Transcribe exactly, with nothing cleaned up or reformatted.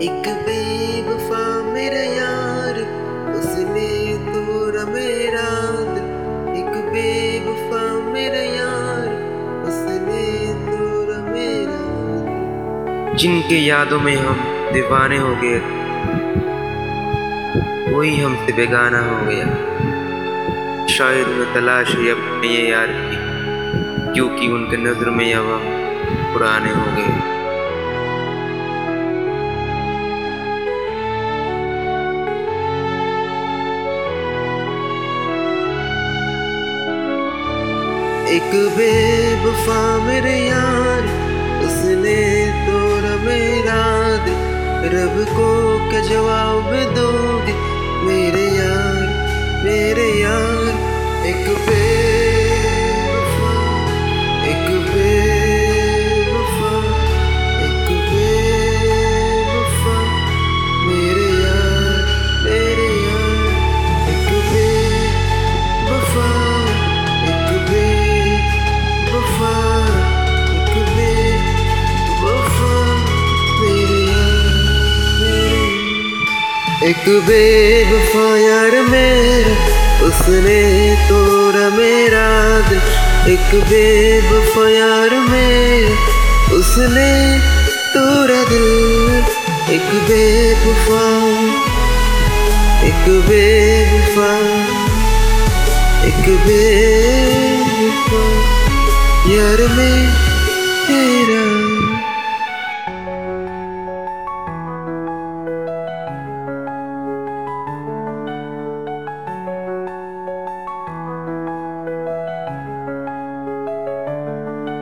एक बेवफा मेरा यार, उसने तोड़ा मेरा दिल। एक बेवफा मेरा यार, उसने तोड़ा मेरा दिल। जिनके यादों में हम दीवाने हो गए, वही हमसे बेगाना हो गया। शायद उन्हें तलाश है अपने ये यार की, क्योंकि उनके नजर में अब हम पुराने हो गए। एक बेवफा मेरे यार, उसने तोड़ा मेरा दिल। रब को क्या जवाब दोगे मेरे यार, मेरे यार। एक बेवफा, एक बेवफा, एक बेवफा मेरे यार, मेरे यार। एक बेवफा, एक बेवफा, एक बेवफा मेरे यार, मेरे यार। एक बेवफा यार मेरा, उसने तोड़ा मेरा दिल। एक बेवफा यार मेरा, उसने तोड़ा दिल। एक बेवफा, एक बेवफा, एक बेवफा यार मेरा।